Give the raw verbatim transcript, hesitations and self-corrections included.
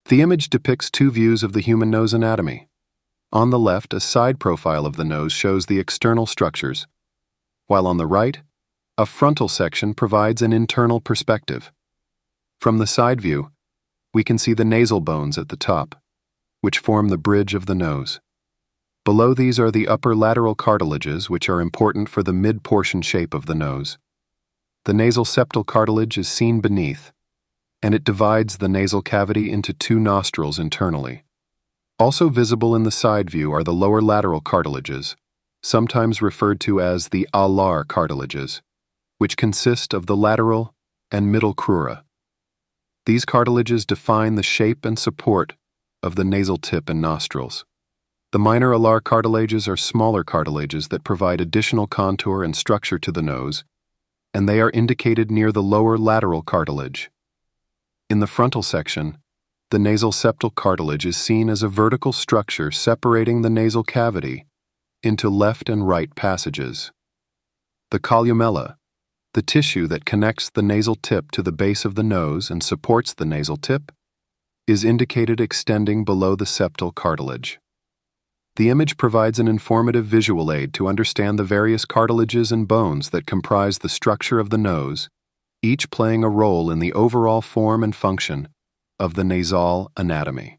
The image depicts two views of the human nose anatomy. On the left, a side profile of the nose shows the external structures, while on the right, a frontal section provides an internal perspective. From the side view, we can see the nasal bones at the top, which form the bridge of the nose. Below these are the upper lateral cartilages, which are important for the mid-portion shape of the nose. The nasal septal cartilage is seen beneath, and it divides the nasal cavity into two nostrils internally. Also visible in the side view are the lower lateral cartilages, sometimes referred to as the alar cartilages, which consist of the lateral and middle crura. These cartilages define the shape and support of the nasal tip and nostrils. The minor alar cartilages are smaller cartilages that provide additional contour and structure to the nose, and they are indicated near the lower lateral cartilage. In the frontal section, the nasal septal cartilage is seen as a vertical structure separating the nasal cavity into left and right passages. The columella, the tissue that connects the nasal tip to the base of the nose and supports the nasal tip, is indicated extending below the septal cartilage. The image provides an informative visual aid to understand the various cartilages and bones that comprise the structure of the nose, each playing a role in the overall form and function of the nasal anatomy.